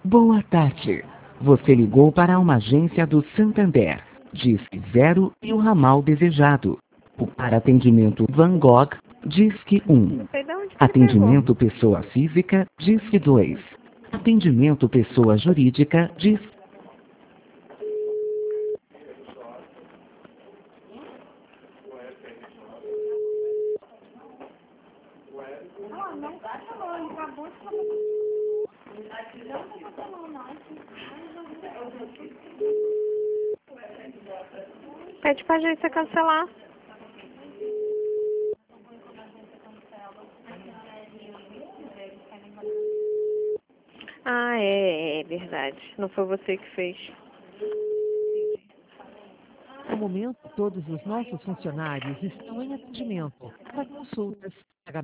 Boa tarde. Você ligou para uma agência do Santander. Disque 0 e o ramal desejado. Para atendimento Van Gogh, Disque 1. Não sei de onde que ele pegou. Atendimento pessoa física, Disque 2. Atendimento pessoa jurídica, Disque... Pede pra agência cancelar. Ah, é verdade. Não foi você que fez. No momento, todos os nossos funcionários estão em atendimento para consultas,